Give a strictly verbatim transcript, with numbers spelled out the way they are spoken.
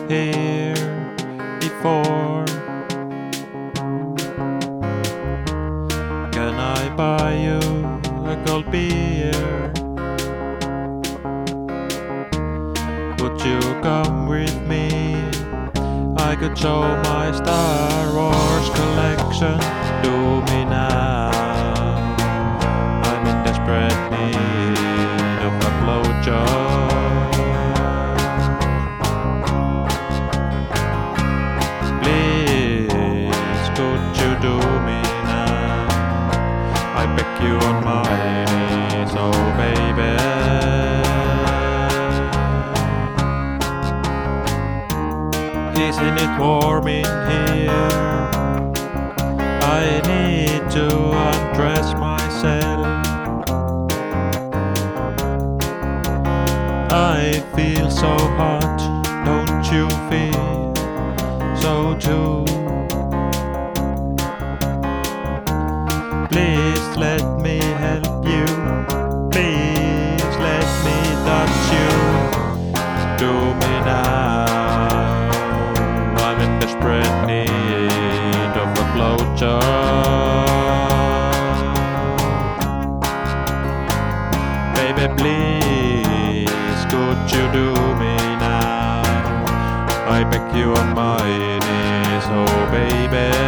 here before. Can I buy you a cold beer? Would you come with me? I could show my Star Wars collection to me now. I'm in desperate need of a blowjob. Please, could you do me now? I beg you on my knees, oh baby. Isn't it warm in here? I need to undress myself. I feel so hot, don't you feel so too? Please let me help you. Please let me touch you. Do me now. I'm in desperate need of a blowjob. Baby, please, could you do me now? I beg you on my knees, oh baby.